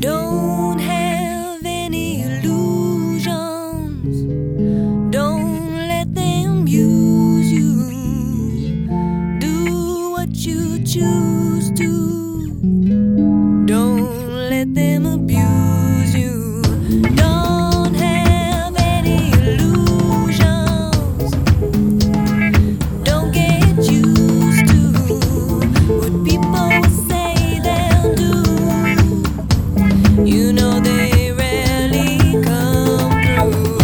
Don't have any illusions. Don't let them use you. Do what you choose to. Don't let them abuse you. Don't have any illusions. Don't get used to what people say they'll do. You know they rarely come through.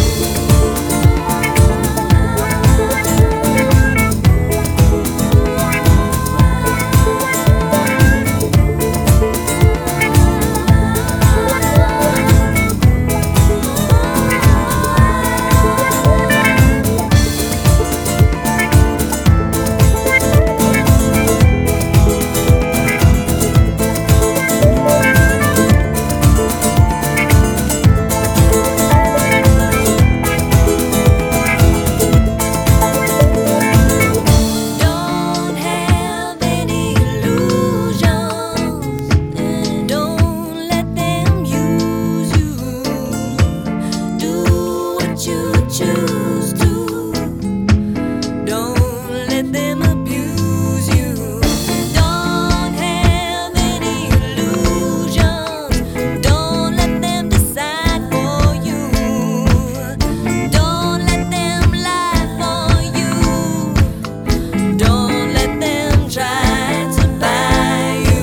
Choose to. Don't let them abuse you. Don't have any illusions. Don't let them decide for you. Don't let them lie for you. Don't let them try to buy you.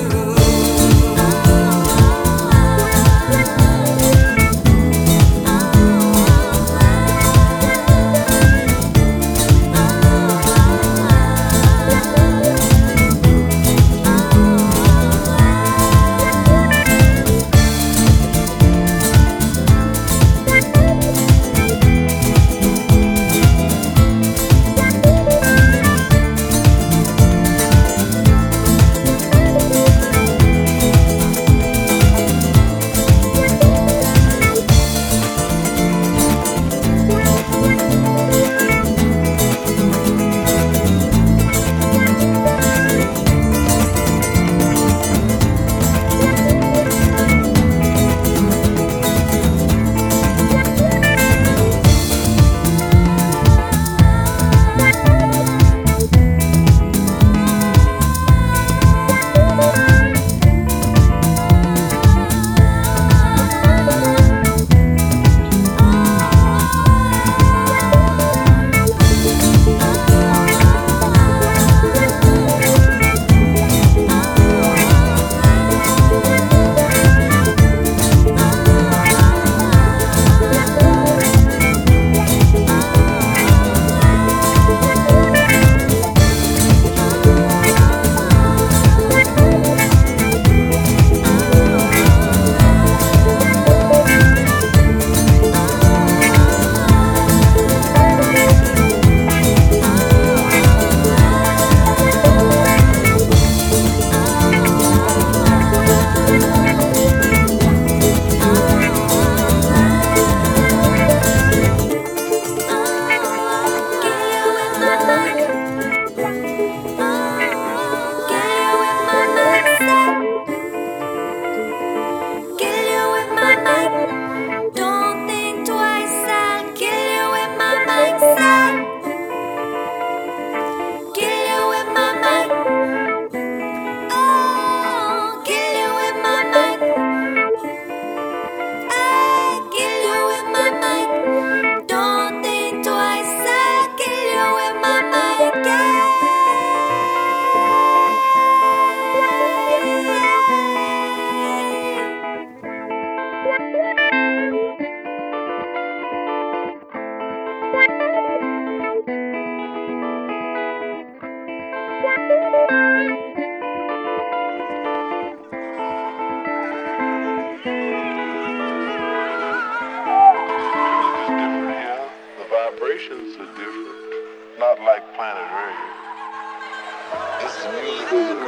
Vibrations are different, not like planet Earth. This is music.